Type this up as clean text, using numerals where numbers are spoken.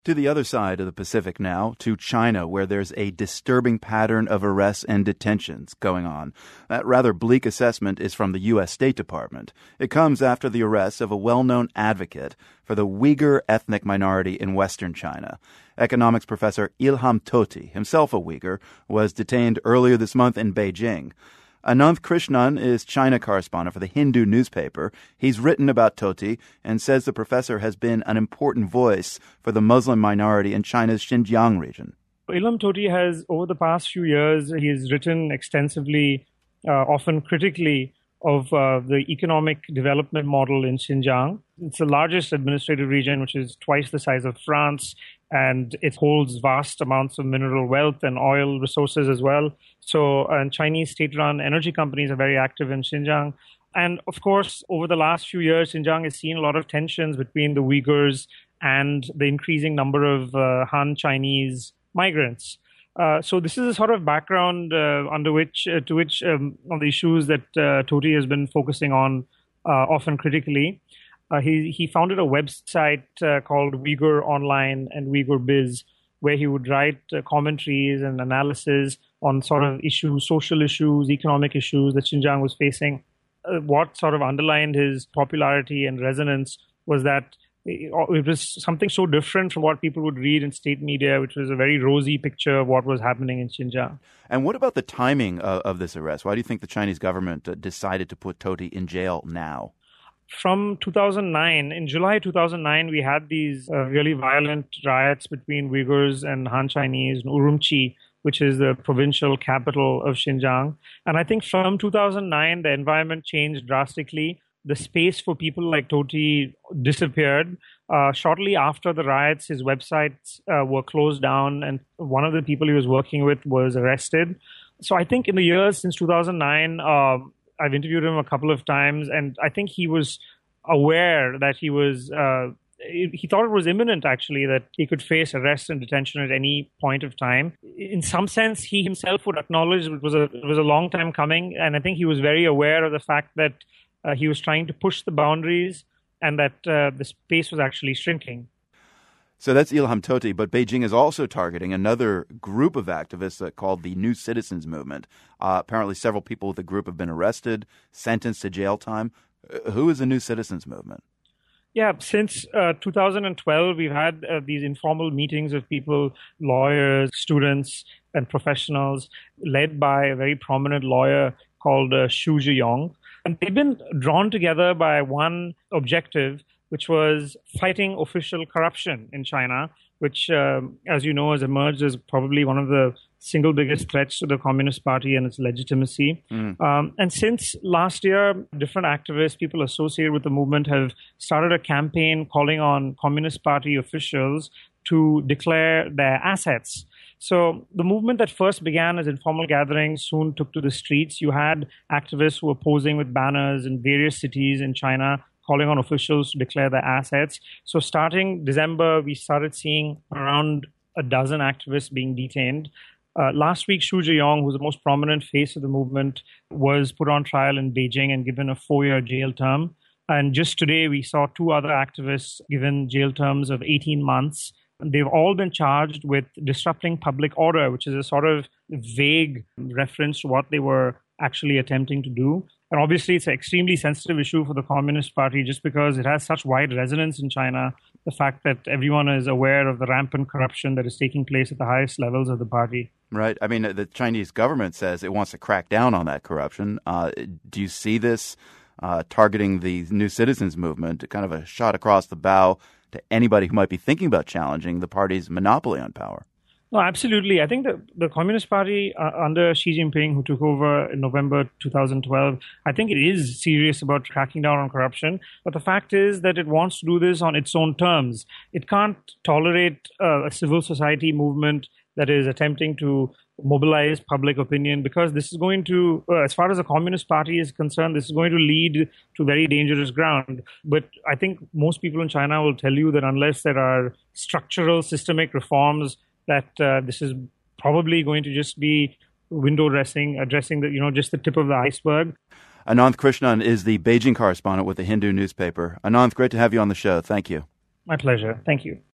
To the other side of the Pacific now, to China, where there's a disturbing pattern of arrests and detentions going on. That rather bleak assessment is from the U.S. State Department. It comes after the arrest of a well-known advocate for the Uyghur ethnic minority in Western China. Economics professor Ilham Tohti, himself a Uyghur, was detained earlier this month in Beijing. Ananth Krishnan is China correspondent for the Hindu newspaper. He's written about Tohti and says the professor has been an important voice for the Muslim minority in China's Xinjiang region. Ilham Tohti has, over the past few years, he has written extensively, often critically, of the economic development model in Xinjiang. It's the largest administrative region, which is twice the size of France, and it holds vast amounts of mineral wealth and oil resources as well. So, and Chinese state-run energy companies are very active in Xinjiang. And of course, over the last few years, Xinjiang has seen a lot of tensions between the Uyghurs and the increasing number of Han Chinese migrants. So this is a sort of background on the issues that Tohti has been focusing on often critically. He founded a website called Uyghur Online and Uyghur Biz, where he would write commentaries and analysis on sort of issues, social issues, economic issues that Xinjiang was facing. What sort of underlined his popularity and resonance was that it was something so different from what people would read in state media, which was a very rosy picture of what was happening in Xinjiang. And what about the timing of this arrest? Why do you think the Chinese government decided to put Tohti in jail now? From 2009, in July 2009, we had these really violent riots between Uyghurs and Han Chinese in Urumqi, which is the provincial capital of Xinjiang. And I think from 2009, the environment changed drastically. The space for people like Tohti disappeared. Shortly after the riots, his websites were closed down, and one of the people he was working with was arrested. So I think in the years since 2009, I've interviewed him a couple of times, and I think he was aware that he thought it was imminent, actually, that he could face arrest and detention at any point of time. In some sense, he himself would acknowledge it was a long time coming, and I think he was very aware of the fact that he was trying to push the boundaries and that the space was actually shrinking. So that's Ilham Tohti, but Beijing is also targeting another group of activists called the New Citizens Movement. Apparently several people with the group have been arrested, sentenced to jail time. Who is the New Citizens Movement? Yeah, since 2012, we've had these informal meetings of people, lawyers, students, and professionals, led by a very prominent lawyer called Xu Zhiyong. And they've been drawn together by one objective, which was fighting official corruption in China, which, as you know, has emerged as probably one of the single biggest threats to the Communist Party and its legitimacy. And since last year, different activists, people associated with the movement, have started a campaign calling on Communist Party officials to declare their assets. So the movement that first began as informal gatherings soon took to the streets. You had activists who were posing with banners in various cities in China, calling on officials to declare their assets. So starting December, we started seeing around a dozen activists being detained. Last week, Xu Zhiyong, who's the most prominent face of the movement, was put on trial in Beijing and given a 4-year jail term. And just today, we saw 2 other activists given jail terms of 18 months. They've all been charged with disrupting public order, which is a sort of vague reference to what they were actually attempting to do. And obviously, it's an extremely sensitive issue for the Communist Party just because it has such wide resonance in China. The fact that everyone is aware of the rampant corruption that is taking place at the highest levels of the party. Right. I mean, the Chinese government says it wants to crack down on that corruption. Do you see this targeting the New Citizens Movement, kind of a shot across the bow to anybody who might be thinking about challenging the party's monopoly on power? No, absolutely. I think that the Communist Party under Xi Jinping, who took over in November 2012, I think it is serious about cracking down on corruption. But the fact is that it wants to do this on its own terms. It can't tolerate a civil society movement that is attempting to mobilize public opinion, because this is going to, as far as the Communist Party is concerned, this is going to lead to very dangerous ground. But I think most people in China will tell you that unless there are structural, systemic reforms, that this is probably going to just be window dressing, addressing just the tip of the iceberg. Ananth Krishnan is the Beijing correspondent with the Hindu newspaper. Ananth, great to have you on the show. Thank you. My pleasure. Thank you.